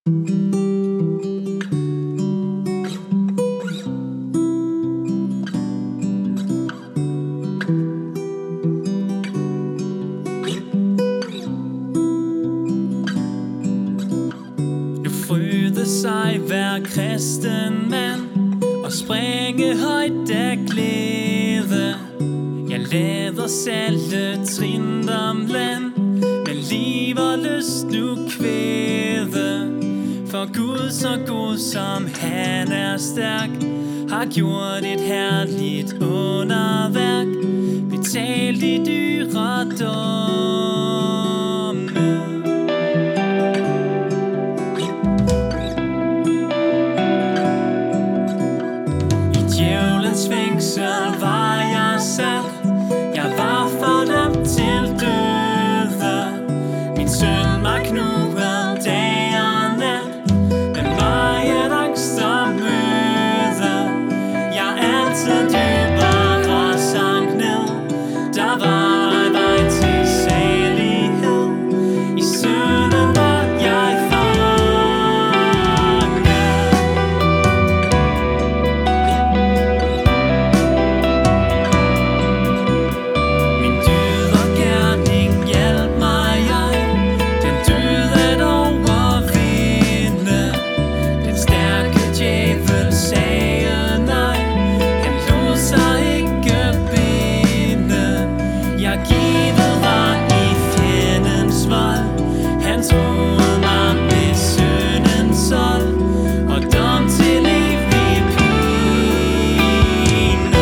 Nu fryde sig hver kristen mand og springe højt af glæde. Jeg lader salte trin om land, men liv og lyst nu kvæde. For Gud så god som han er stærk, har gjort et herligt underværk, betalt i dyre domme. I djævelens fængsel var jeg sat, jeg var fordømt til døde. Min synd var knuget dag og nat, men var et angst og møde. Jeg altid dybere sank ned, der var en vej til salighed. I synden var jeg fanget. Min dyd og gerning hjalp mig jeg, den død at overvinde. Den stærke djævel sagde nej, han lod sig ikke binde. Jeg givet var i fjendens vold, han troede mig med syndens sold og dom til evig pine.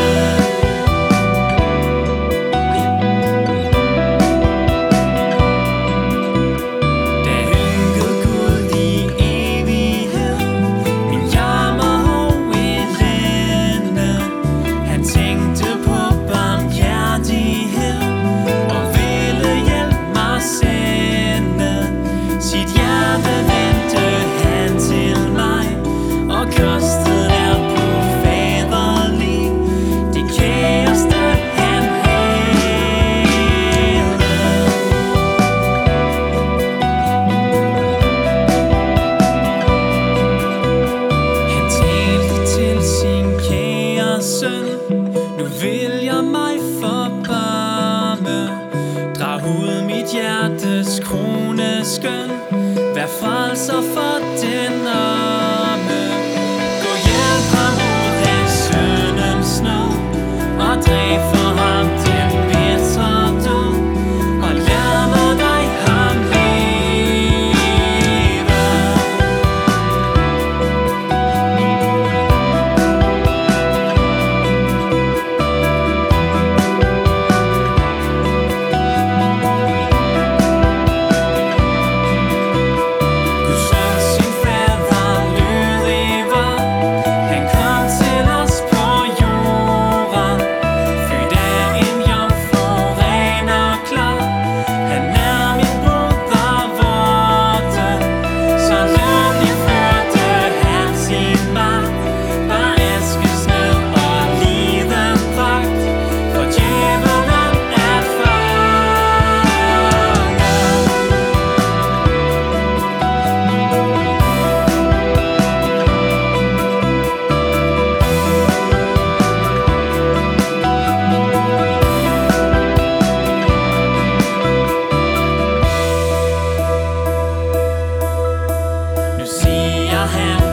Da ynkede Gud i evighed min jammer og elende. Han tænkte på barmhjertighed og ville hjælpe mig sende. Sit hjerte vendte han til mig, og kostet er på faderlig det kæreste han havde. Han talte til sin kære søn, nu vil jeg mig forbarme. Drag ud mit hjertes krone skøn, vær frelser for den arme. Gå hjælp ham ud af syndens nød, og dræb for ham den bitre død, og lad med dig ham leve. Guds søn sin fader lydig var, han kom til os på jorden, født af en jomfru ren og klar. Han er mit broder vorte, så lykkelig førte han sin magt, var askes nød og lidet dragt, for djævelen er fanget. Nu siger han